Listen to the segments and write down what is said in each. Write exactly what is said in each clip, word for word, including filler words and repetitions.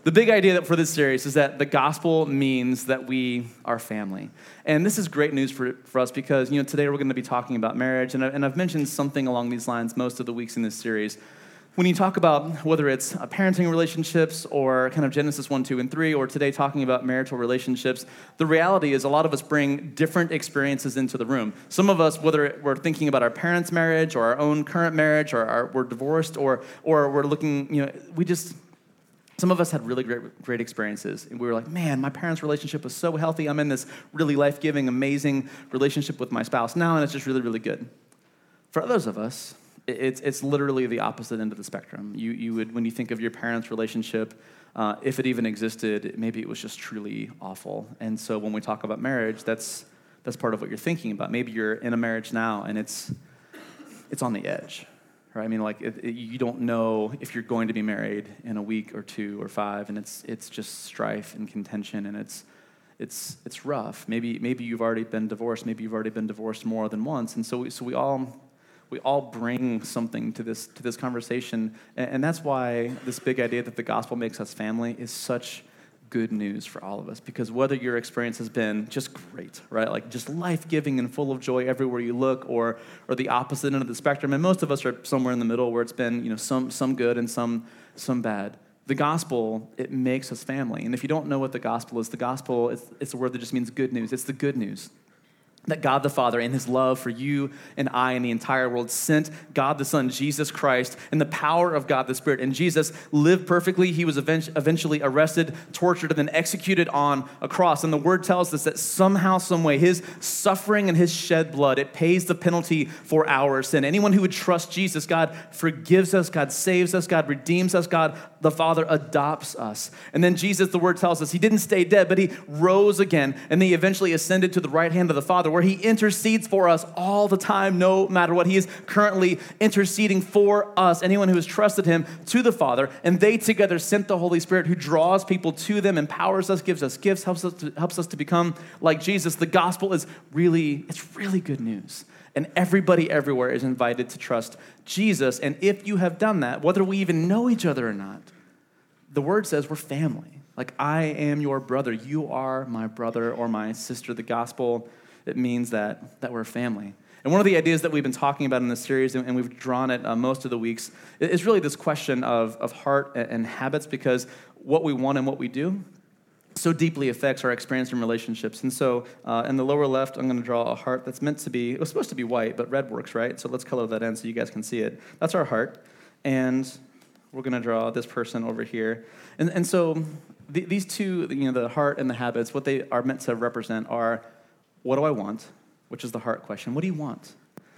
The big idea for this series is that the gospel means that we are family. And this is great news for, for us because, you know, today we're going to be talking about marriage, and, I, and I've mentioned something along these lines most of the weeks in this series. When you talk about whether it's parenting relationships or kind of Genesis one, two, and three, or today talking about marital relationships, the reality is a lot of us bring different experiences into the room. Some of us, whether we're thinking about our parents' marriage or our own current marriage, or our, we're divorced, or or we're looking, you know, we just... Some of us had really great, great experiences, and we were like, man, my parents' relationship was so healthy. I'm in this really life-giving, amazing relationship with my spouse now, and it's just really, really good. For others of us, it's it's literally the opposite end of the spectrum. You you would, when you think of your parents' relationship, uh, if it even existed, maybe it was just truly awful. And so when we talk about marriage, that's that's part of what you're thinking about. Maybe you're in a marriage now, and it's it's on the edge. Right? I mean, like, it, it, you don't know if you're going to be married in a week or two or five, and it's it's just strife and contention, and it's it's it's rough. Maybe maybe you've already been divorced. Maybe you've already been divorced more than once, and so we, so we all we all bring something to this to this conversation, and, and that's why this big idea that the gospel makes us family is such good news for all of us, because whether your experience has been just great, right, like just life-giving and full of joy everywhere you look, or or the opposite end of the spectrum, and most of us are somewhere in the middle where it's been, you know, some some good and some some bad. The gospel, it makes us family. And if you don't know what the gospel is, the gospel, it's, it's a word that just means good news. It's the good news that God the Father, in his love for you and I and the entire world, sent God the Son, Jesus Christ, and the power of God the Spirit. And Jesus lived perfectly. He was eventually arrested, tortured, and then executed on a cross. And the word tells us that somehow, some way, his suffering and his shed blood, it pays the penalty for our sin. Anyone who would trust Jesus, God forgives us, God saves us, God redeems us, God the Father adopts us. And then Jesus, the word tells us, he didn't stay dead, but he rose again, and he eventually ascended to the right hand of the Father, where he intercedes for us all the time, no matter what. He is currently interceding for us, anyone who has trusted him, to the Father, and they together sent the Holy Spirit, who draws people to them, empowers us, gives us gifts, helps us to, helps us to become like Jesus. The gospel is really, it's really good news. And everybody everywhere is invited to trust Jesus. And if you have done that, whether we even know each other or not, the word says we're family. Like, I am your brother. You are my brother or my sister. The gospel, it means that, that we're a family. And one of the ideas that we've been talking about in this series, and we've drawn it uh, most of the weeks, is really this question of, of heart and habits, because what we want and what we do so deeply affects our experience in relationships. And so uh, in the lower left, I'm going to draw a heart that's meant to be, it was supposed to be white, but red works, right? So let's color that in so you guys can see it. That's our heart. And we're going to draw this person over here. And, and so th- these two, you know, the heart and the habits, what they are meant to represent are, what do I want? Which is the heart question. What do you want?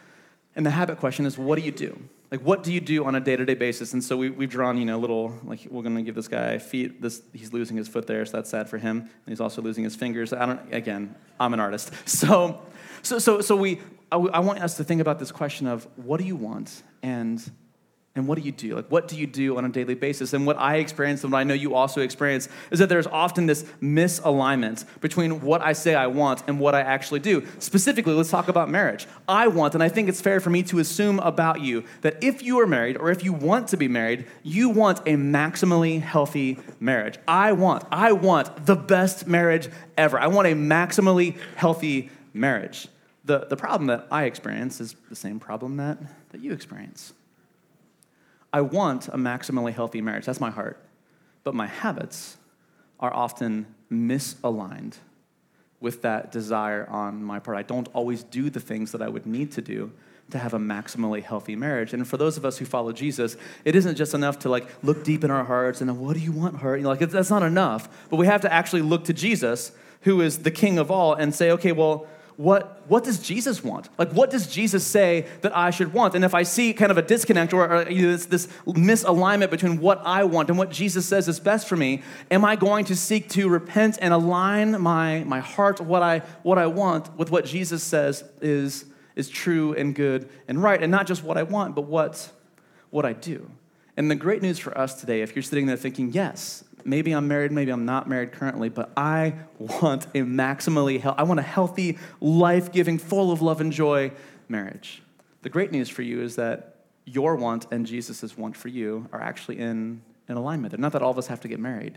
And the habit question is, what do you do? Like, what do you do on a day-to-day basis? And so we, we've drawn, you know, little, like, we're going to give this guy feet. This, he's losing his foot there, so that's sad for him. And he's also losing his fingers. I don't, again, I'm an artist. So, so, so, so we, I, I want us to think about this question of, what do you want? And And what do you do? Like, what do you do on a daily basis? And what I experience, and what I know you also experience, is that there's often this misalignment between what I say I want and what I actually do. Specifically, let's talk about marriage. I want, and I think it's fair for me to assume about you, that if you are married, or if you want to be married, you want a maximally healthy marriage. I want, I want the best marriage ever. I want a maximally healthy marriage. The, the problem that I experience is the same problem that, that you experience. I want a maximally healthy marriage. That's my heart. But my habits are often misaligned with that desire on my part. I don't always do the things that I would need to do to have a maximally healthy marriage. And for those of us who follow Jesus, it isn't just enough to like look deep in our hearts and, what do you want, heart? You know, like, that's not enough. But we have to actually look to Jesus, who is the King of all, and say, okay, well, What what does Jesus want? Like, what does Jesus say that I should want? And if I see kind of a disconnect or, or you know, this, this misalignment between what I want and what Jesus says is best for me, am I going to seek to repent and align my, my heart, what I what I want, with what Jesus says is, is true and good and right, and not just what I want, but what, what I do? And the great news for us today, if you're sitting there thinking, yes, maybe I'm married, maybe I'm not married currently, but I want a maximally, he- I want a healthy, life-giving, full of love and joy marriage. The great news for you is that your want and Jesus' want for you are actually in, in alignment. And not that all of us have to get married,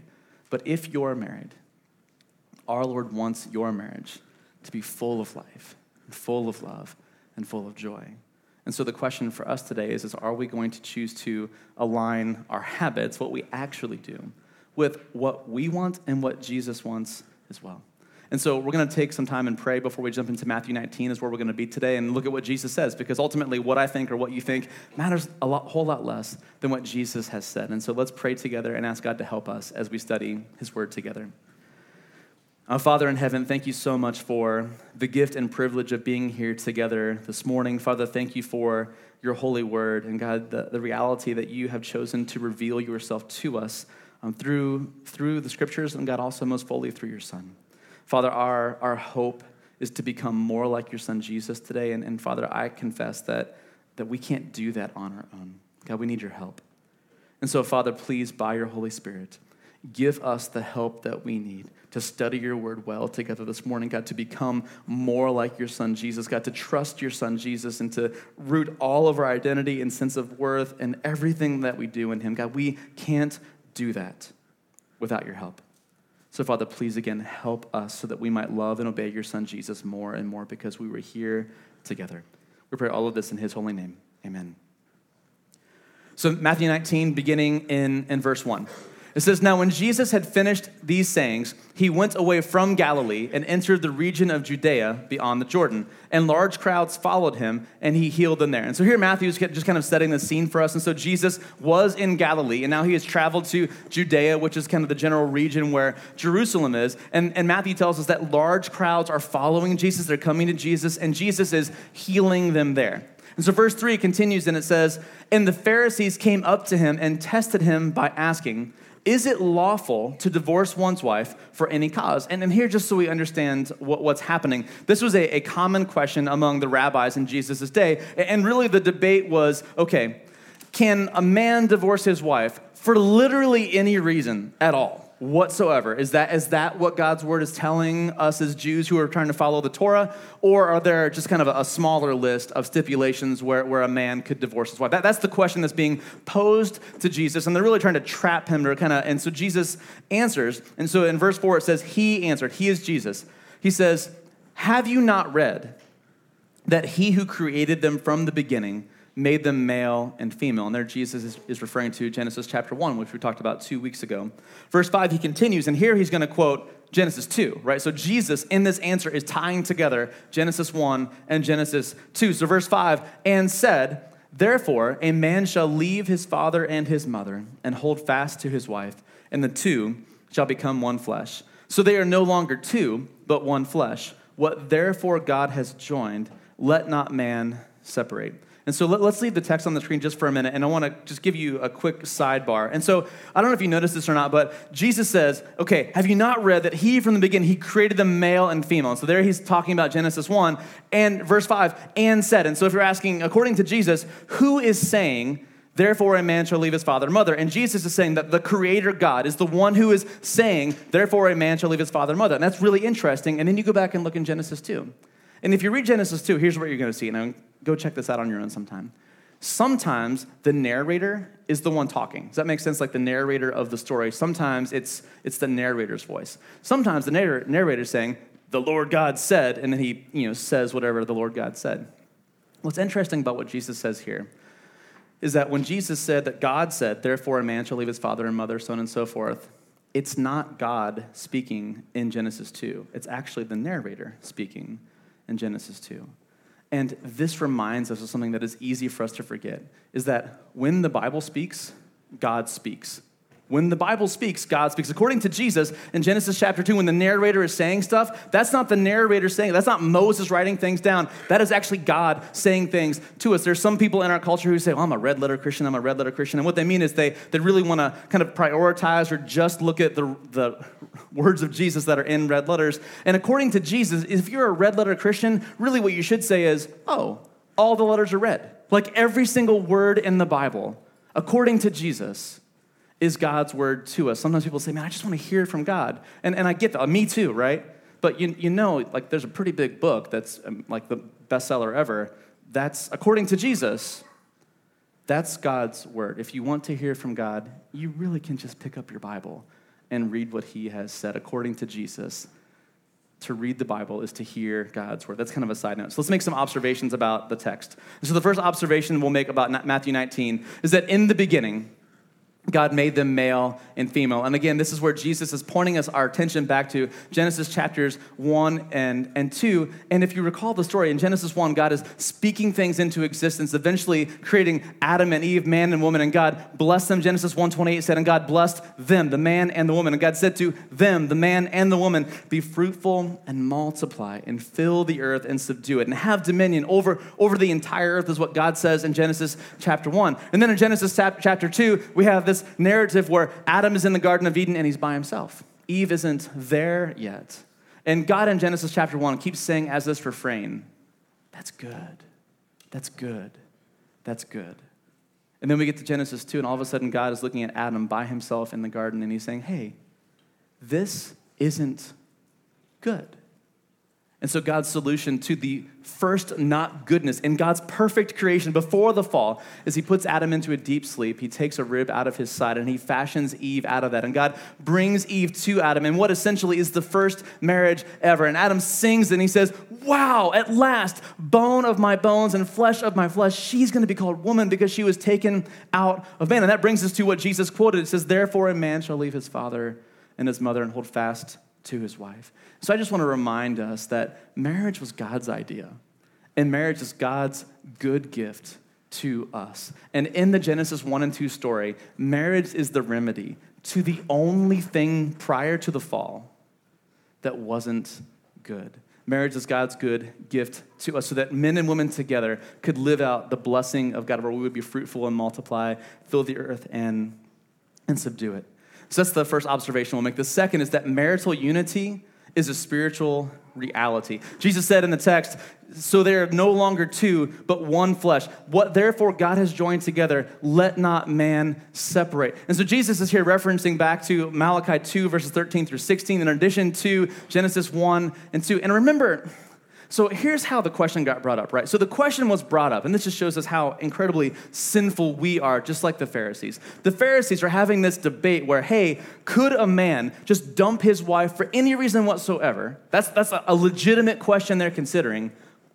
But if you're married, our Lord wants your marriage to be full of life, and full of love, and full of joy. And so the question for us today is, is are we going to choose to align our habits, what we actually do, with what we want and what Jesus wants as well? And so we're going to take some time and pray before we jump into Matthew nineteen, is where we're going to be today, and look at what Jesus says, because ultimately what I think or what you think matters a lot, whole lot less than what Jesus has said. And so let's pray together and ask God to help us as we study his word together. Our Father in heaven, thank you so much for the gift and privilege of being here together this morning. Father, thank you for your holy word, and God, the, the reality that you have chosen to reveal yourself to us um, through, through the scriptures, and God, also most fully through your Son. Father, our, our hope is to become more like your Son Jesus today. And, and Father, I confess that, that we can't do that on our own. God, we need your help. And so, Father, please, by your Holy Spirit, give us the help that we need to study your word well together this morning, God, to become more like your Son Jesus, God, to trust your Son Jesus and to root all of our identity and sense of worth and everything that we do in him. God, we can't do that without your help. So, Father, please again help us so that we might love and obey your Son, Jesus, more and more because we were here together. We pray all of this in his holy name. Amen. So, Matthew nineteen, beginning in, in verse one. It says, "Now when Jesus had finished these sayings, he went away from Galilee and entered the region of Judea beyond the Jordan. And large crowds followed him, and he healed them there." And so here Matthew's just kind of setting the scene for us. And so Jesus was in Galilee, and now he has traveled to Judea, which is kind of the general region where Jerusalem is. And, and Matthew tells us that large crowds are following Jesus. They're coming to Jesus, and Jesus is healing them there. And so verse three continues, and it says, "And the Pharisees came up to him and tested him by asking, 'Is it lawful to divorce one's wife for any cause?'" And, and here, just so we understand what, what's happening, this was a, a common question among the rabbis in Jesus' day. And really the debate was, okay, can a man divorce his wife for literally any reason at all whatsoever? Is that is that what God's word is telling us as Jews who are trying to follow the Torah? Or are there just kind of a, a smaller list of stipulations where, where a man could divorce his wife? That, that's the question that's being posed to Jesus, and they're really trying to trap him to kind of, and so Jesus answers. And so in verse four, it says, he answered, he is Jesus. He says, "Have you not read that he who created them from the beginning made them male and female?" And there Jesus is, is referring to Genesis chapter one, which we talked about two weeks ago. Verse five, he continues, and here he's going to quote Genesis two, right? So Jesus, in this answer, is tying together Genesis one and Genesis two. So verse five, "And said, therefore, a man shall leave his father and his mother and hold fast to his wife, and the two shall become one flesh. So they are no longer two, but one flesh. What therefore God has joined, let not man separate." And so let, let's leave the text on the screen just for a minute, and I want to just give you a quick sidebar. And so I don't know if you noticed this or not, but Jesus says, okay, have you not read that he from the beginning, he created them male and female? And so there he's talking about Genesis one, and verse five, "and said." And so if you're asking, according to Jesus, who is saying, "Therefore a man shall leave his father and mother"? And Jesus is saying that the creator God is the one who is saying, "Therefore a man shall leave his father and mother." And that's really interesting. And then you go back and look in Genesis two. And if you read Genesis two, here's what you're going to see. Now, go check this out on your own sometime. Sometimes the narrator is the one talking. Does that make sense? Like the narrator of the story. Sometimes it's it's the narrator's voice. Sometimes the narrator narrator is saying, "The Lord God said," and then he you know says whatever the Lord God said. What's interesting about what Jesus says here is that when Jesus said that God said, "Therefore a man shall leave his father and mother," so on and so forth, it's not God speaking in Genesis two. It's actually the narrator speaking in Genesis two. And this reminds us of something that is easy for us to forget, is that when the Bible speaks, God speaks. When the Bible speaks, God speaks. According to Jesus, in Genesis chapter two, when the narrator is saying stuff, that's not the narrator saying it. That's not Moses writing things down. That is actually God saying things to us. There's some people in our culture who say, well, I'm a red letter Christian, I'm a red letter Christian. And what they mean is they, they really want to kind of prioritize or just look at the, the words of Jesus that are in red letters. And according to Jesus, if you're a red letter Christian, really what you should say is, oh, all the letters are red. Like every single word in the Bible, according to Jesus, is God's word to us. Sometimes people say, man, I just want to hear from God. And and I get that. Me too, right? But you you know, like there's a pretty big book that's um, like the bestseller ever. That's, according to Jesus, that's God's word. If you want to hear from God, you really can just pick up your Bible and read what he has said. According to Jesus, to read the Bible is to hear God's word. That's kind of a side note. So let's make some observations about the text. So the first observation we'll make about Matthew nineteen is that in the beginning, God made them male and female. And again, this is where Jesus is pointing us our attention back to Genesis chapters one and, and two. And if you recall the story, in Genesis one, God is speaking things into existence, eventually creating Adam and Eve, man and woman, and God blessed them. Genesis one twenty-eight said, and God blessed them, the man and the woman. And God said to them, the man and the woman, be fruitful and multiply and fill the earth and subdue it and have dominion over, over the entire earth is what God says in Genesis chapter one. And then in Genesis chapter two, we have this narrative where Adam is in the Garden of Eden and he's by himself. Eve isn't there yet. And God in Genesis chapter one keeps saying as this refrain, that's good, that's good, that's good. And then we get to Genesis two and all of a sudden God is looking at Adam by himself in the garden and he's saying, hey, this isn't good. And so God's solution to the first not goodness in God's perfect creation before the fall is he puts Adam into a deep sleep. He takes a rib out of his side and he fashions Eve out of that. And God brings Eve to Adam in what essentially is the first marriage ever. And Adam sings and he says, wow, at last, bone of my bones and flesh of my flesh, she's going to be called woman because she was taken out of man. And that brings us to what Jesus quoted. It says, therefore a man shall leave his father and his mother and hold fast to his wife. So I just want to remind us that marriage was God's idea, and marriage is God's good gift to us. And in the Genesis one and two story, marriage is the remedy to the only thing prior to the fall that wasn't good. Marriage is God's good gift to us so that men and women together could live out the blessing of God where we would be fruitful and multiply, fill the earth, and, and subdue it. So that's the first observation we'll make. The second is that marital unity is a spiritual reality. Jesus said in the text, so they are no longer two, but one flesh. What therefore God has joined together, let not man separate. And so Jesus is here referencing back to Malachi two, verses thirteen through sixteen, in addition to Genesis one and two. And remember, so here's how the question got brought up, right? So the question was brought up, and this just shows us how incredibly sinful we are, just like the Pharisees. The Pharisees are having this debate where, hey, could a man just dump his wife for any reason whatsoever? That's, that's a legitimate question they're considering.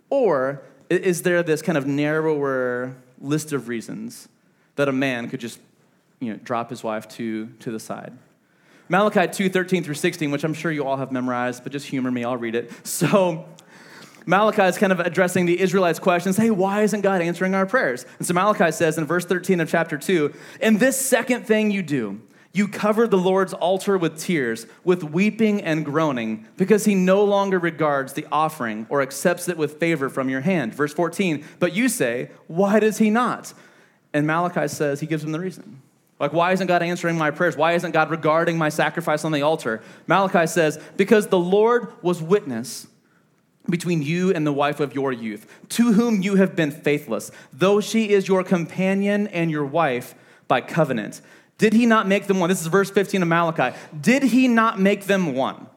Or is there this kind of narrower list of reasons that a man could just, you know, drop his wife to, to the side? Malachi two, thirteen through sixteen, which I'm sure you all have memorized, but just humor me, I'll read it. So Malachi is kind of addressing the Israelites' questions. Hey, why isn't God answering our prayers? And so Malachi says in verse thirteen of chapter two, and this second thing you do, you cover the Lord's altar with tears, with weeping and groaning, because he no longer regards the offering or accepts it with favor from your hand. Verse fourteen, but you say, why does he not? And Malachi says, he gives them the reason. Like, why isn't God answering my prayers? Why isn't God regarding my sacrifice on the altar? Malachi says, because the Lord was witness between you and the wife of your youth, to whom you have been faithless, though she is your companion and your wife by covenant. Did he not make them one? This is verse fifteen of Malachi. Did he not make them one?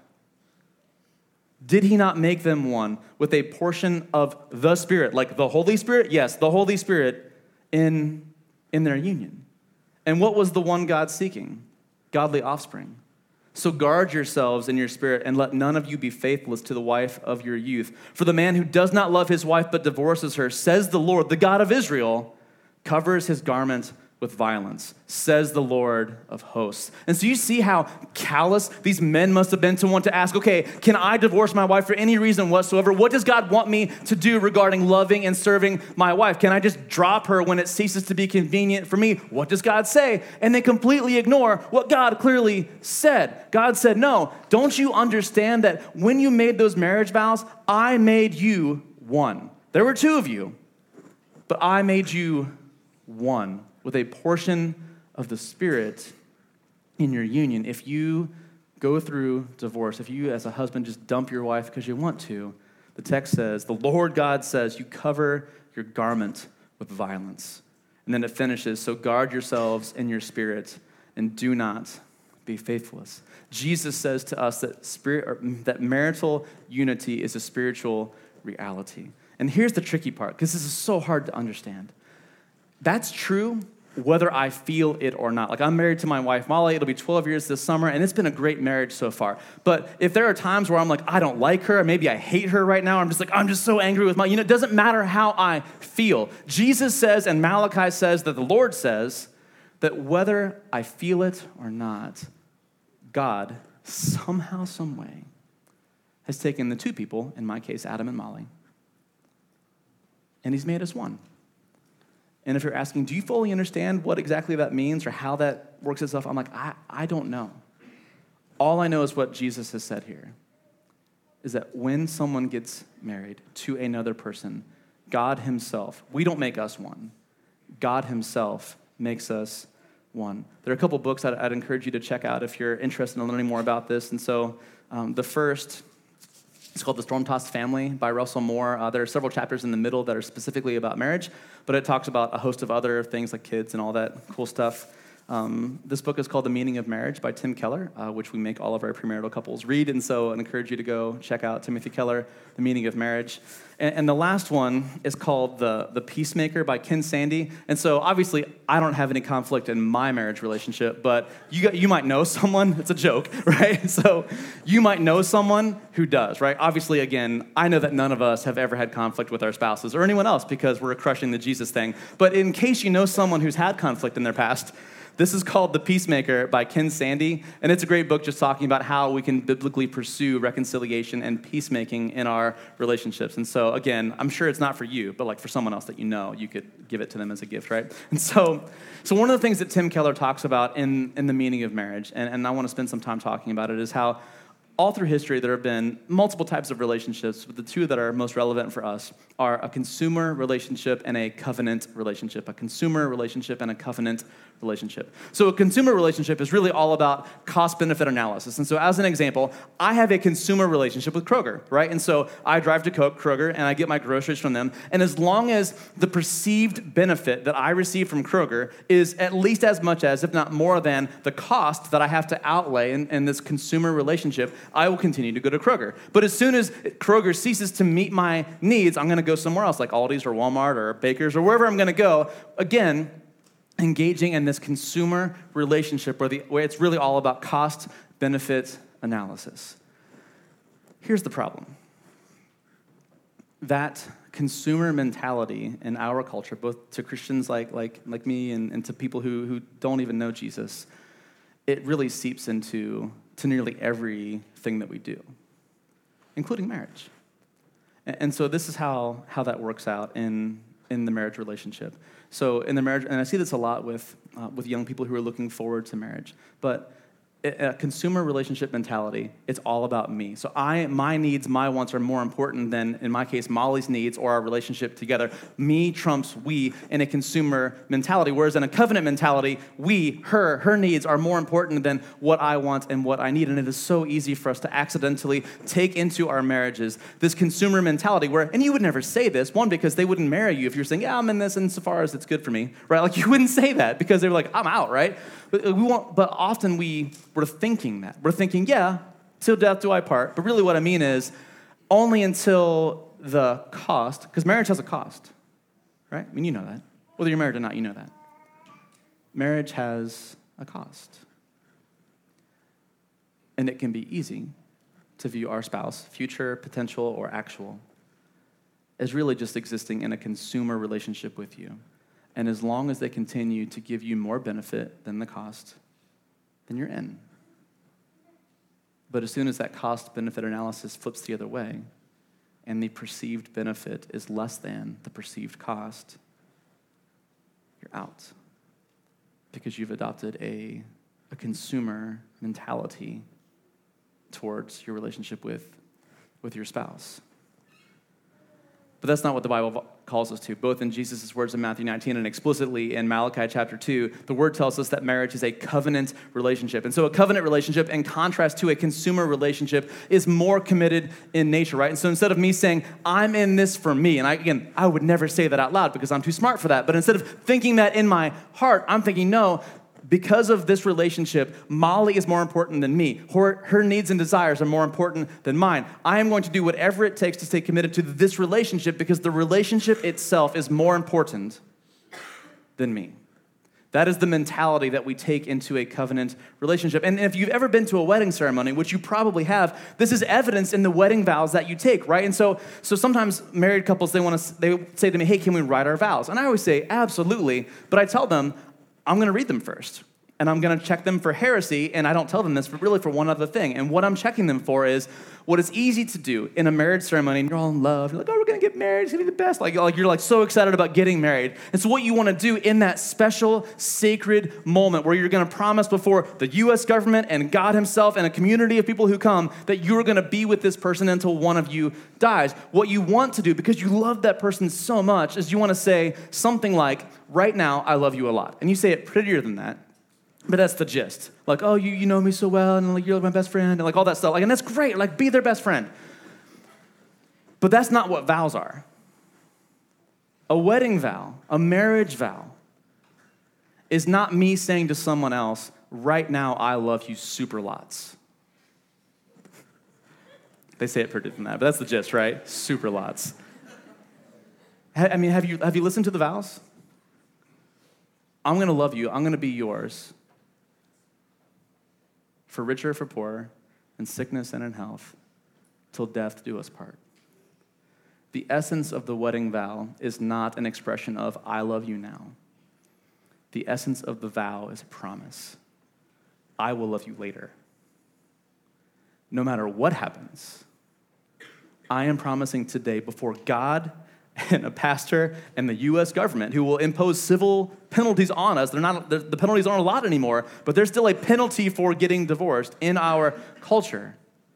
Did he not make them one with a portion of the Spirit, like the Holy Spirit? Yes, the Holy Spirit in, in their union. And what was the one God seeking? Godly offspring. So guard yourselves in your spirit and let none of you be faithless to the wife of your youth. For the man who does not love his wife but divorces her, says the Lord, the God of Israel, covers his garment with violence, says the Lord of hosts. And so you see how callous these men must have been to want to ask, okay, can I divorce my wife for any reason whatsoever? What does God want me to do regarding loving and serving my wife? Can I just drop her when it ceases to be convenient for me? What does God say? And they completely ignore what God clearly said. God said, no, don't you understand that when you made those marriage vows, I made you one. There were two of you, but I made you one, with a portion of the Spirit in your union. If you go through divorce, if you as a husband just dump your wife because you want to, the text says, the Lord God says, you cover your garment with violence. And then it finishes, so guard yourselves in your spirit and do not be faithless. Jesus says to us that spirit, or that marital unity is a spiritual reality. And here's the tricky part, because this is so hard to understand. That's true whether I feel it or not. Like, I'm married to my wife, Molly. It'll be twelve years this summer, and it's been a great marriage so far. But if there are times where I'm like, I don't like her, or maybe I hate her right now, I'm just like, I'm just so angry with my, you know, it doesn't matter how I feel. Jesus says, and Malachi says, that the Lord says, that whether I feel it or not, God, somehow, some way, has taken the two people, in my case, Adam and Molly, and he's made us one. And if you're asking, do you fully understand what exactly that means or how that works itself? I'm like, I, I don't know. All I know is what Jesus has said here, is that when someone gets married to another person, God himself, we don't make us one. God himself makes us one. There are a couple books I'd, I'd encourage you to check out if you're interested in learning more about this. And so um, the first, it's called The Storm-Tossed Family by Russell Moore. Uh, there are several chapters in the middle that are specifically about marriage, but it talks about a host of other things like kids and all that cool stuff. Um, this book is called The Meaning of Marriage by Tim Keller, uh, which we make all of our premarital couples read, and so I'd encourage you to go check out Timothy Keller, The Meaning of Marriage. And, and the last one is called The, the Peacemaker by Ken Sande. And so obviously, I don't have any conflict in my marriage relationship, but you got, you might know someone, it's a joke, right? So you might know someone who does, right? Obviously, again, I know that none of us have ever had conflict with our spouses or anyone else because we're crushing the Jesus thing. But in case you know someone who's had conflict in their past, this is called The Peacemaker by Ken Sande, and it's a great book just talking about how we can biblically pursue reconciliation and peacemaking in our relationships. And so, again, I'm sure it's not for you, but like for someone else that you know, you could give it to them as a gift, right? And so, so one of the things that Tim Keller talks about in, in The Meaning of Marriage, and, and I want to spend some time talking about it, is how all through history, there have been multiple types of relationships, but the two that are most relevant for us are a consumer relationship and a covenant relationship, a consumer relationship and a covenant relationship. So a consumer relationship is really all about cost-benefit analysis. And so as an example, I have a consumer relationship with Kroger, right? And so I drive to Kroger and I get my groceries from them. And as long as the perceived benefit that I receive from Kroger is at least as much as, if not more than, the cost that I have to outlay in, in this consumer relationship, I will continue to go to Kroger. But as soon as Kroger ceases to meet my needs, I'm going to go somewhere else, like Aldi's or Walmart or Baker's or wherever I'm going to go. Again, engaging in this consumer relationship where, the, where it's really all about cost-benefit analysis. Here's the problem. That consumer mentality in our culture, both to Christians like, like, like me and, and to people who, who don't even know Jesus, it really seeps into to nearly everything that we do, including marriage. And, and so this is how, how that works out in, in the marriage relationship. So in the marriage, and I see this a lot with uh, with young people who are looking forward to marriage, but a consumer relationship mentality, it's all about me. So I, my needs, my wants are more important than, in my case, Molly's needs or our relationship together. Me trumps we in a consumer mentality, whereas in a covenant mentality, we, her, her needs are more important than what I want and what I need. And it is so easy for us to accidentally take into our marriages this consumer mentality where, and you would never say this, one, because they wouldn't marry you if you're saying, yeah, I'm in this insofar as it's good for me, right? Like you wouldn't say that because they were like, I'm out, right? But we want, but often we, we're thinking that. We're thinking, yeah, till death do I part. But really what I mean is only until the cost, because marriage has a cost, right? I mean, you know that. Whether you're married or not, you know that. Marriage has a cost. And it can be easy to view our spouse, future, potential, or actual, as really just existing in a consumer relationship with you. And as long as they continue to give you more benefit than the cost, then you're in. But as soon as that cost-benefit analysis flips the other way, and the perceived benefit is less than the perceived cost, you're out. Because you've adopted a, a consumer mentality towards your relationship with, with your spouse. But that's not what the Bible calls us to. Both in Jesus' words in Matthew nineteen and explicitly in Malachi chapter two, the word tells us that marriage is a covenant relationship. And so a covenant relationship, in contrast to a consumer relationship, is more committed in nature, right? And so instead of me saying, I'm in this for me, and I, again, I would never say that out loud because I'm too smart for that, but instead of thinking that in my heart, I'm thinking, no, because of this relationship, Molly is more important than me. Her, her needs and desires are more important than mine. I am going to do whatever it takes to stay committed to this relationship because the relationship itself is more important than me. That is the mentality that we take into a covenant relationship. And if you've ever been to a wedding ceremony, which you probably have, this is evidenced in the wedding vows that you take, right? And so so sometimes married couples, they want to they say to me, hey, can we write our vows? And I always say, absolutely. But I tell them, I'm going to read them first. And I'm going to check them for heresy, and I don't tell them this, but really for one other thing. And what I'm checking them for is what is easy to do in a marriage ceremony, and you're all in love. You're like, oh, we're going to get married. It's going to be the best. Like, like, you're like so excited about getting married. And so what you want to do in that special, sacred moment where you're going to promise before the U S government and God himself and a community of people who come that you're going to be with this person until one of you dies. What you want to do, because you love that person so much, is you want to say something like, right now, I love you a lot. And you say it prettier than that. But that's the gist. Like, oh, you you know me so well, and like you're like my best friend, and like all that stuff. Like, and that's great. Like, be their best friend. But that's not what vows are. A wedding vow, a marriage vow, is not me saying to someone else, right now I love you super lots. They say it prettier than that, but that's the gist, right? Super lots. I mean, have you have you listened to the vows? I'm going to love you. I'm going to be yours. For richer, for poorer, in sickness and in health, till death do us part. The essence of the wedding vow is not an expression of, I love you now. The essence of the vow is a promise. I will love you later. No matter what happens, I am promising today before God and a pastor and the U S government who will impose civil penalties on us. They're not, the penalties aren't a lot anymore, but there's still a penalty for getting divorced in our culture.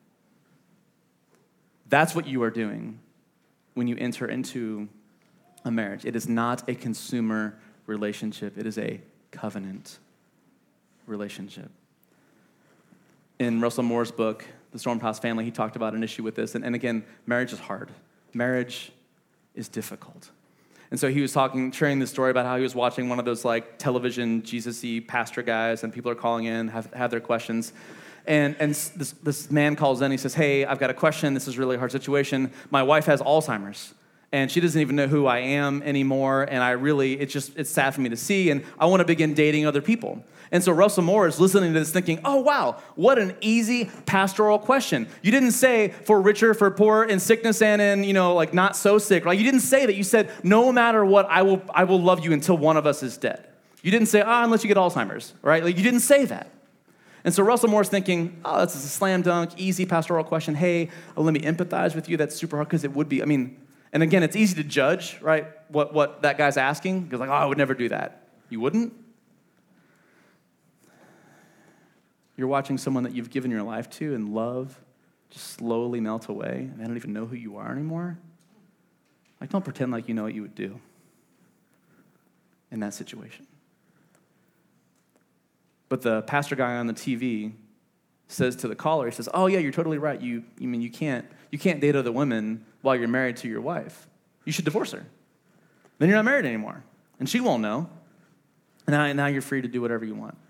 That's what you are doing when you enter into a marriage. It is not a consumer relationship. It is a covenant relationship. In Russell Moore's book, The Stormhouse Family, he talked about an issue with this. And, and again, marriage is hard. Marriage is difficult. And so he was talking, sharing this story about how he was watching one of those like television Jesus-y pastor guys, and people are calling in, have, have their questions. And, and this, this man calls in, he says, hey, I've got a question. This is a really hard situation. My wife has Alzheimer's, and she doesn't even know who I am anymore. And I really, it's just, it's sad for me to see. And I want to begin dating other people. And so Russell Moore is listening to this thinking, oh, wow, what an easy pastoral question. You didn't say for richer, for poor, in sickness and in, you know, like not so sick, right? You didn't say that. You said, no matter what, I will I will love you until one of us is dead. You didn't say, ah, oh, unless you get Alzheimer's, right? Like you didn't say that. And so Russell Moore's thinking, oh, that's a slam dunk, easy pastoral question. Hey, well, let me empathize with you. That's super hard because it would be, I mean, and again, it's easy to judge, right, what, what that guy's asking. Because like, oh, I would never do that. You wouldn't? You're watching someone that you've given your life to and love just slowly melt away, and they don't even know who you are anymore. Like, don't pretend like you know what you would do in that situation. But the pastor guy on the T V says to the caller, he says, oh, yeah, you're totally right. You, you mean you can't, you can't date other women while you're married to your wife. You should divorce her. Then you're not married anymore, and she won't know. And now, now you're free to do whatever you want.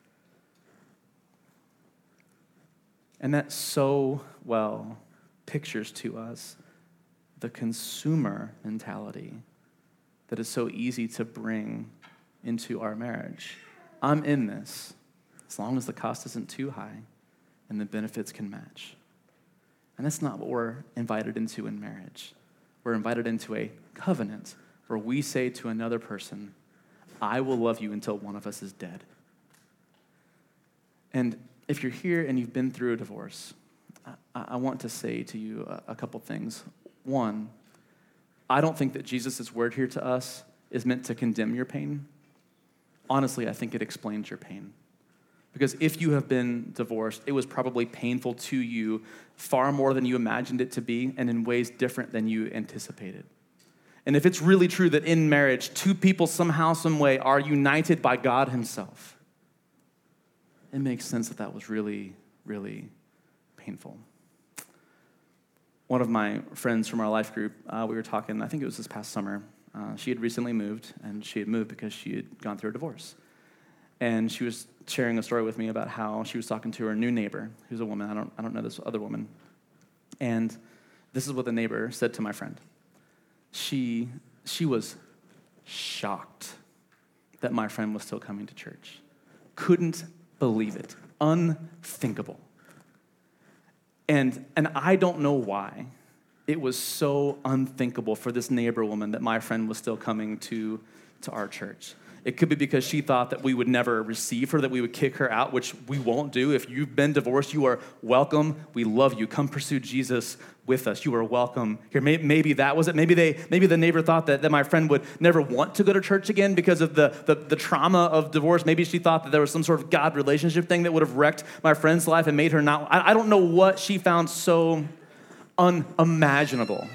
And that so well pictures to us the consumer mentality that is so easy to bring into our marriage. I'm in this as long as the cost isn't too high and the benefits can match. And that's not what we're invited into in marriage. We're invited into a covenant where we say to another person, I will love you until one of us is dead. And if you're here and you've been through a divorce, I, I want to say to you a, a couple things. One, I don't think that Jesus' word here to us is meant to condemn your pain. Honestly, I think it explains your pain. Because if you have been divorced, it was probably painful to you far more than you imagined it to be and in ways different than you anticipated. And if it's really true that in marriage, two people somehow, some way are united by God himself, it makes sense that that was really, really painful. One of my friends from our life group, uh, we were talking, I think it was this past summer. Uh, she had recently moved, and she had moved because she had gone through a divorce. And she was sharing a story with me about how she was talking to her new neighbor, who's a woman. I don't, I don't know this other woman. And this is what the neighbor said to my friend. She, she was shocked that my friend was still coming to church. Couldn't believe it. Unthinkable. And, and I don't know why it was so unthinkable for this neighbor woman that my friend was still coming to, to our church. It could be because she thought that we would never receive her, that we would kick her out, which we won't do. If you've been divorced, you are welcome. We love you. Come pursue Jesus with us. You are welcome here. Maybe that was it. Maybe they, maybe the neighbor thought that, that my friend would never want to go to church again because of the, the, the trauma of divorce. Maybe she thought that there was some sort of God relationship thing that would have wrecked my friend's life and made her not. I, I don't know what she found so unimaginable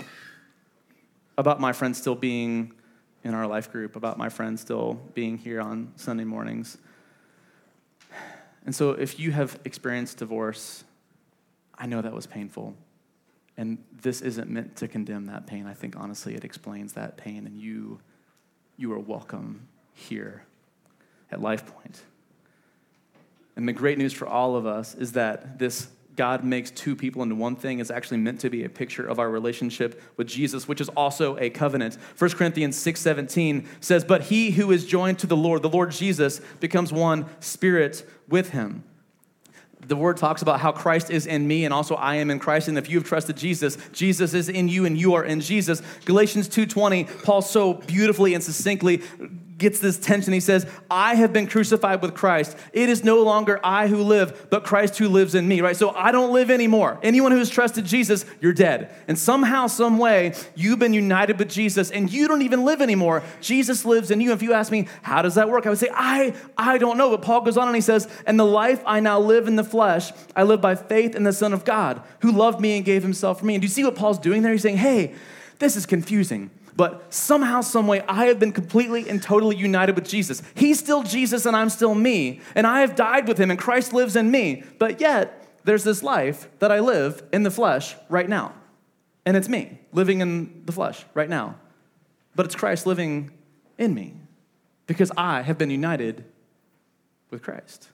about my friend still being in our life group, about my friend still being here on Sunday mornings. And so if you have experienced divorce, I know that was painful. And this isn't meant to condemn that pain. I think, honestly, it explains that pain. And you, you are welcome here at Life Point. And the great news for all of us is that this God makes two people into one thing is actually meant to be a picture of our relationship with Jesus, which is also a covenant. First Corinthians six seventeen says, "But he who is joined to the Lord, the Lord Jesus, becomes one spirit with him." The word talks about how Christ is in me and also I am in Christ. And if you have trusted Jesus, Jesus is in you and you are in Jesus. Galatians two twenty, Paul so beautifully and succinctly gets this tension. He says, I have been crucified with Christ. It is no longer I who live, but Christ who lives in me, right? So I don't live anymore. Anyone who has trusted Jesus, you're dead. And somehow, some way, you've been united with Jesus and you don't even live anymore. Jesus lives in you. If you ask me, how does that work? I would say, I, I don't know. But Paul goes on and he says, and the life I now live in the flesh, I live by faith in the Son of God, who loved me and gave himself for me. And do you see what Paul's doing there? He's saying, hey, this is confusing. But somehow, some way, I have been completely and totally united with Jesus. He's still Jesus and I'm still me. And I have died with him and Christ lives in me. But yet, there's this life that I live in the flesh right now. And it's me living in the flesh right now. But it's Christ living in me because I have been united with Christ.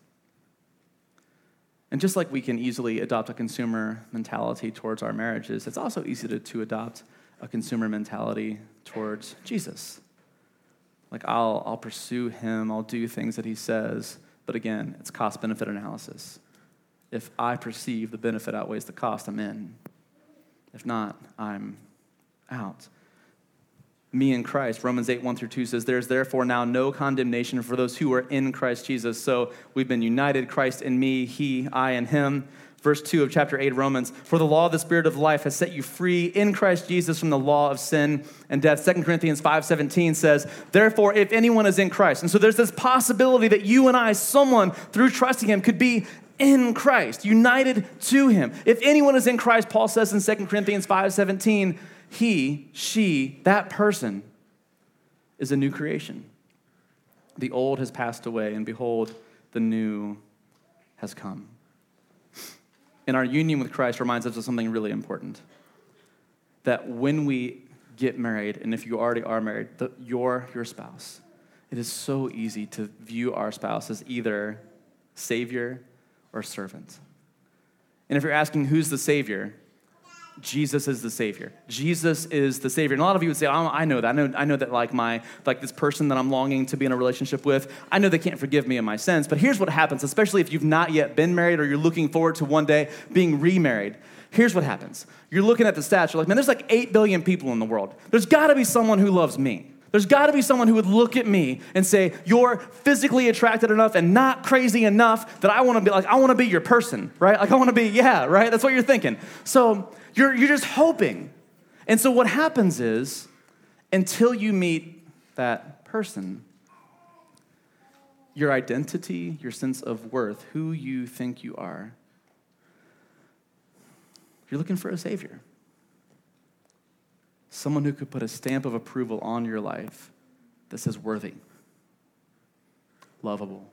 And just like we can easily adopt a consumer mentality towards our marriages, it's also easy to, to adopt a consumer mentality towards Jesus. Like, I'll I'll pursue him, I'll do things that he says, but again, it's cost-benefit analysis. If I perceive the benefit outweighs the cost, I'm in. If not, I'm out. Me in Christ, Romans eight, one through two says, there's therefore now no condemnation for those who are in Christ Jesus. So we've been united, Christ in me, he, I, and him. Verse two of chapter eight of Romans, for the law of the Spirit of life has set you free in Christ Jesus from the law of sin and death. Second Corinthians five seventeen says, therefore, if anyone is in Christ. And so there's this possibility that you and I, someone through trusting him, could be in Christ, united to him. If anyone is in Christ, Paul says in Second Corinthians five seventeen, he, she, that person is a new creation. The old has passed away, and behold, the new has come. And our union with Christ reminds us of something really important. That when we get married, and if you already are married, the, your, your spouse, it is so easy to view our spouse as either Savior or servant. And if you're asking who's the Savior, Jesus is the Savior. Jesus is the Savior. And a lot of you would say, oh, I know that. I know, I know that like my, like this person that I'm longing to be in a relationship with, I know they can't forgive me of my sins. But here's what happens, especially if you've not yet been married or you're looking forward to one day being remarried. Here's what happens. You're looking at the stats. You're like, man, there's like eight billion people in the world. There's got to be someone who loves me. There's got to be someone who would look at me and say, you're physically attracted enough and not crazy enough that I want to be like, I want to be your person, right? Like I want to be, yeah, right? That's what you're thinking. So you're you're just hoping. And so what happens is, until you meet that person, your identity, your sense of worth, who you think you are, you're looking for a Savior. Someone who could put a stamp of approval on your life that says worthy, lovable.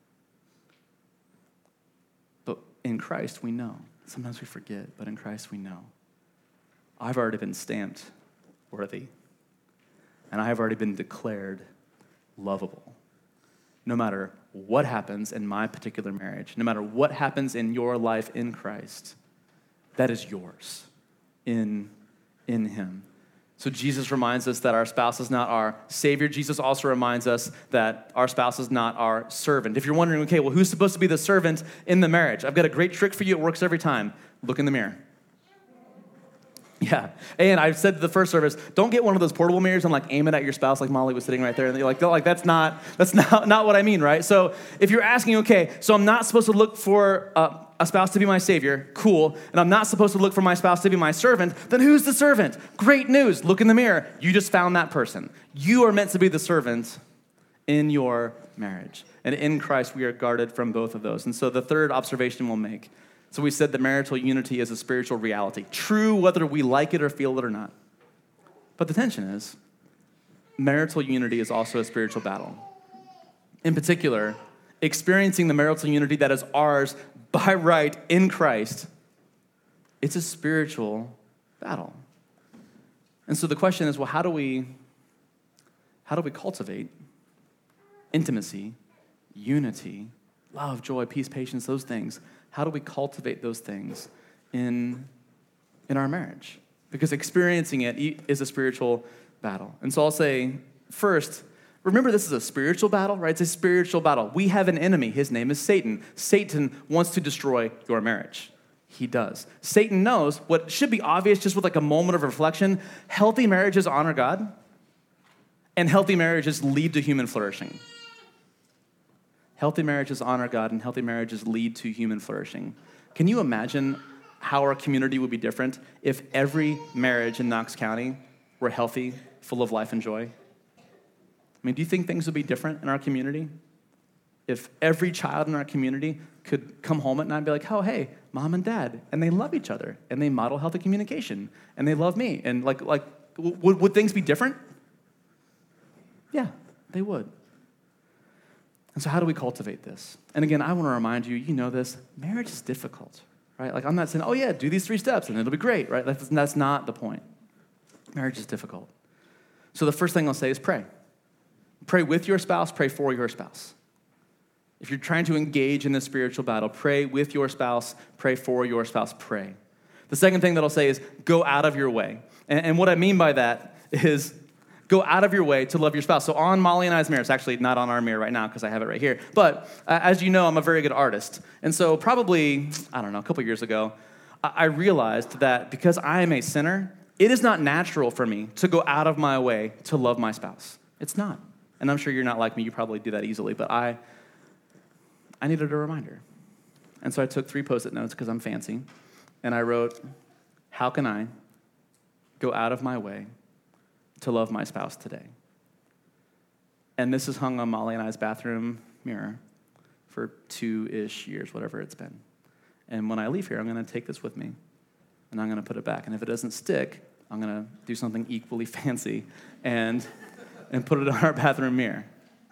But in Christ, we know. Sometimes we forget, but in Christ, we know. I've already been stamped worthy, and I have already been declared lovable. No matter what happens in my particular marriage, no matter what happens in your life in Christ, that is yours in, in him. So Jesus reminds us that our spouse is not our Savior. Jesus also reminds us that our spouse is not our servant. If you're wondering, okay, well, who's supposed to be the servant in the marriage? I've got a great trick for you. It works every time. Look in the mirror. Yeah. And I said to the first service, don't get one of those portable mirrors and like aim it at your spouse like Molly was sitting right there. And you're like, like that's not that's not, not what I mean, right? So if you're asking, okay, so I'm not supposed to look for uh, a spouse to be my Savior, cool, and I'm not supposed to look for my spouse to be my servant, then who's the servant? Great news. Look in the mirror. You just found that person. You are meant to be the servant in your marriage. And in Christ, we are guarded from both of those. And so the third observation we'll make, so we said that marital unity is a spiritual reality, true whether we like it or feel it or not. But the tension is, marital unity is also a spiritual battle. In particular, experiencing the marital unity that is ours by right in Christ, it's a spiritual battle. And so the question is, well, how do we, how do we cultivate intimacy, unity, love, joy, peace, patience, those things? How do we cultivate those things in, in our marriage? Because experiencing it is a spiritual battle. And so I'll say, first, remember this is a spiritual battle, right? It's a spiritual battle. We have an enemy. His name is Satan. Satan wants to destroy your marriage. He does. Satan knows what should be obvious just with like a moment of reflection. Healthy marriages honor God, and healthy marriages lead to human flourishing. Healthy marriages honor God, and healthy marriages lead to human flourishing. Can you imagine how our community would be different if every marriage in Knox County were healthy, full of life and joy? I mean, do you think things would be different in our community? If every child in our community could come home at night and be like, oh, hey, mom and dad, and they love each other, and they model healthy communication, and they love me, and like, like, would, would things be different? Yeah, they would. And so how do we cultivate this? And again, I want to remind you, you know this, marriage is difficult, right? Like I'm not saying, oh yeah, do these three steps and it'll be great, right? That's, that's not the point. Marriage is difficult. So the first thing I'll say is pray. Pray with your spouse, pray for your spouse. If you're trying to engage in this spiritual battle, pray with your spouse, pray for your spouse, pray. The second thing that I'll say is go out of your way. And, and what I mean by that is go out of your way to love your spouse. So on Molly and I's mirror, it's actually not on our mirror right now because I have it right here. But uh, as you know, I'm a very good artist. And so probably, I don't know, a couple years ago, I-, I realized that because I am a sinner, it is not natural for me to go out of my way to love my spouse. It's not. And I'm sure you're not like me. You probably do that easily. But I, I needed a reminder. And so I took three Post-it notes because I'm fancy. And I wrote, how can I go out of my way to love my spouse today? And this is hung on Molly and I's bathroom mirror for two-ish years, whatever it's been. And when I leave here, I'm going to take this with me, and I'm going to put it back. And if it doesn't stick, I'm going to do something equally fancy and, and put it on our bathroom mirror.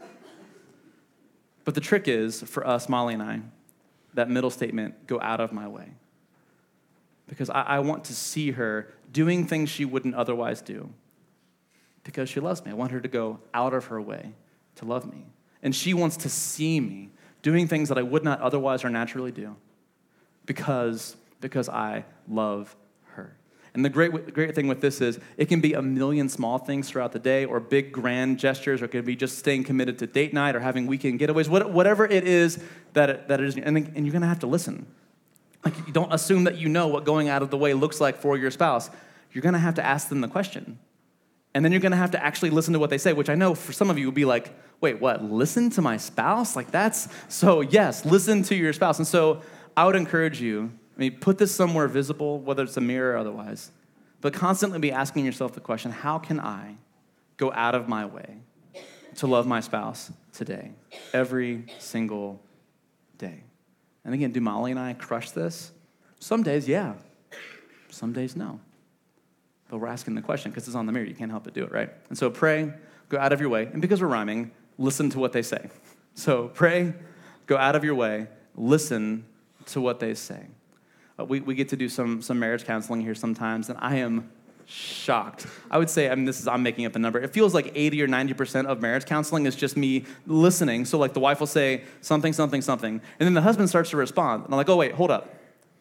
But the trick is, for us, Molly and I, that middle statement, go out of my way. Because I, I want to see her doing things she wouldn't otherwise do. Because she loves me. I want her to go out of her way to love me. And she wants to see me doing things that I would not otherwise or naturally do because, because I love her. And the great, great thing with this is it can be a million small things throughout the day or big grand gestures, or it could be just staying committed to date night or having weekend getaways, whatever it is that it, that it is. And, and you're going to have to listen. Like, you don't assume that you know what going out of the way looks like for your spouse. You're going to have to ask them the question. And then you're going to have to actually listen to what they say, which I know for some of you would be like, wait, what, listen to my spouse? Like that's, so yes, listen to your spouse. And so I would encourage you, I mean, put this somewhere visible, whether it's a mirror or otherwise, but constantly be asking yourself the question, how can I go out of my way to love my spouse today, every single day? And again, do Molly and I crush this? Some days, yeah. Some days, no. But we're asking the question because it's on the mirror. You can't help but do it, right? And so pray, go out of your way. And because we're rhyming, listen to what they say. So pray, go out of your way, listen to what they say. Uh, we, we get to do some, some marriage counseling here sometimes, and I am shocked. I would say, I mean, this is, I'm making up a number. It feels like eighty or ninety percent of marriage counseling is just me listening. So like the wife will say something, something, something. And then the husband starts to respond. And I'm like, oh, wait, hold up.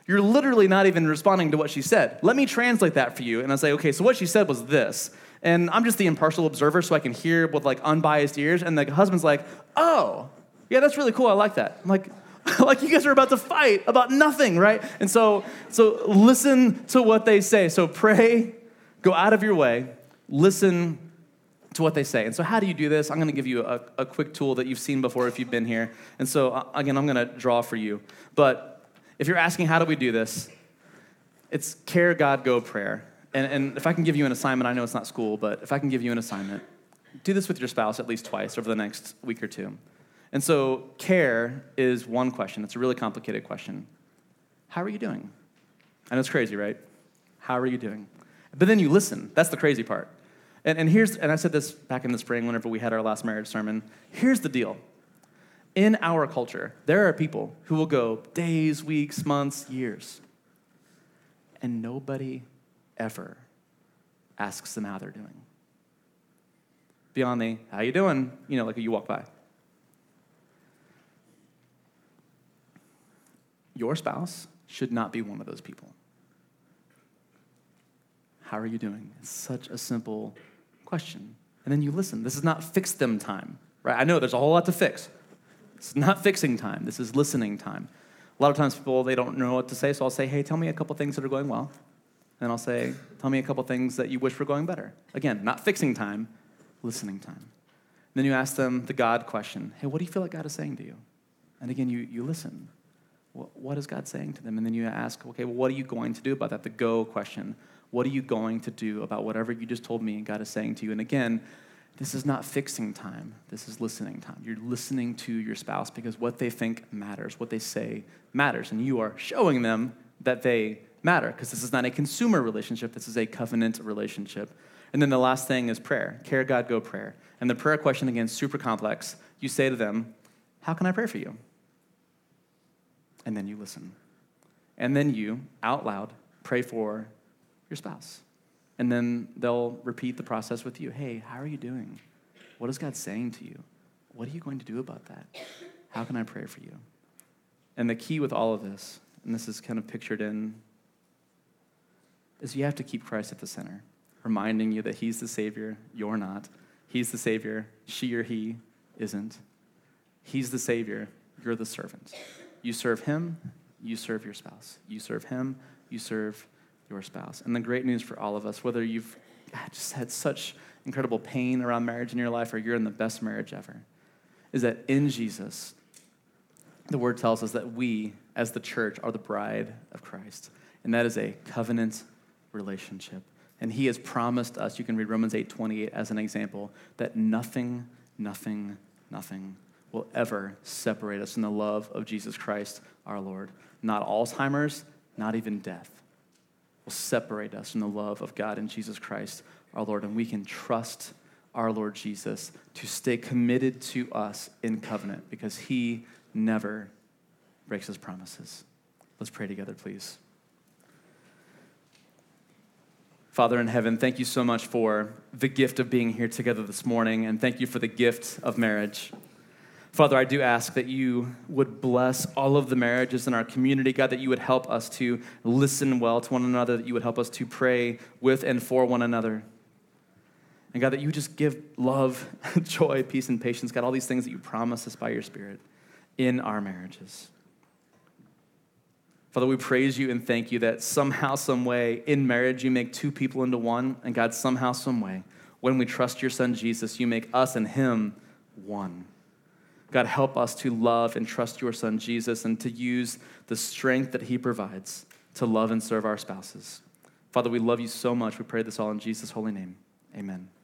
you're literally not even responding to what she said. Let me translate that for you. And I say, okay, so what she said was this. And I'm just the impartial observer, so I can hear with like unbiased ears. And the husband's like, oh, yeah, that's really cool. I like that. I'm like, like you guys are about to fight about nothing, right? And so, so listen to what they say. So pray, go out of your way, listen to what they say. And so how do you do this? I'm going to give you a, a quick tool that you've seen before if you've been here. And so uh, again, I'm going to draw for you. But if you're asking how do we do this, it's care, God, go prayer. And, and if I can give you an assignment, I know it's not school, but if I can give you an assignment, do this with your spouse at least twice over the next week or two. And so care is one question. It's a really complicated question. How are you doing? I know it's crazy, right? How are you doing? But then you listen. That's the crazy part. And, and here's, and I said this back in the spring whenever we had our last marriage sermon. Here's the deal. In our culture, there are people who will go days, weeks, months, years, and nobody ever asks them how they're doing. Beyond the, how you doing? You know, like you walk by. Your spouse should not be one of those people. How are you doing? It's such a simple question. And then you listen. This is not fix them time, right? I know there's a whole lot to fix. It's not fixing time. This is listening time. A lot of times people, they don't know what to say, so I'll say, hey, tell me a couple things that are going well. And I'll say, tell me a couple things that you wish were going better. Again, not fixing time, listening time. Then you ask them the God question. Hey, what do you feel like God is saying to you? And again, you, you listen. What, what is God saying to them? And then you ask, okay, well, what are you going to do about that? The go question. What are you going to do about whatever you just told me and God is saying to you? And again, this is not fixing time. This is listening time. You're listening to your spouse because what they think matters. What they say matters. And you are showing them that they matter because this is not a consumer relationship. This is a covenant relationship. And then the last thing is prayer. Care, God, go prayer. And the prayer question, again, super complex. You say to them, how can I pray for you? And then you listen. And then you, out loud, pray for your spouse. And then they'll repeat the process with you. Hey, how are you doing? What is God saying to you? What are you going to do about that? How can I pray for you? And the key with all of this, and this is kind of pictured in, is you have to keep Christ at the center, reminding you that he's the Savior, you're not. He's the Savior, she or he isn't. He's the Savior, you're the servant. You serve him, you serve your spouse. You serve him, you serve your spouse. And the great news for all of us, whether you've just had such incredible pain around marriage in your life or you're in the best marriage ever, is that in Jesus, the word tells us that we, as the church, are the bride of Christ. And that is a covenant relationship. And he has promised us, you can read Romans eight twenty-eight as an example, that nothing, nothing, nothing will ever separate us from the love of Jesus Christ, our Lord. Not Alzheimer's, not even death will separate us from the love of God and Jesus Christ, our Lord. And we can trust our Lord Jesus to stay committed to us in covenant because he never breaks his promises. Let's pray together, please. Father in heaven, thank you so much for the gift of being here together this morning, and thank you for the gift of marriage. Father, I do ask that you would bless all of the marriages in our community, God, that you would help us to listen well to one another, that you would help us to pray with and for one another. And God, that you would just give love, joy, peace, and patience, God, all these things that you promise us by your Spirit in our marriages. Father, we praise you and thank you that somehow, some way, in marriage, you make two people into one. And God, somehow, some way, when we trust your son, Jesus, you make us and him one. God, help us to love and trust your son, Jesus, and to use the strength that he provides to love and serve our spouses. Father, we love you so much. We pray this all in Jesus' holy name. Amen.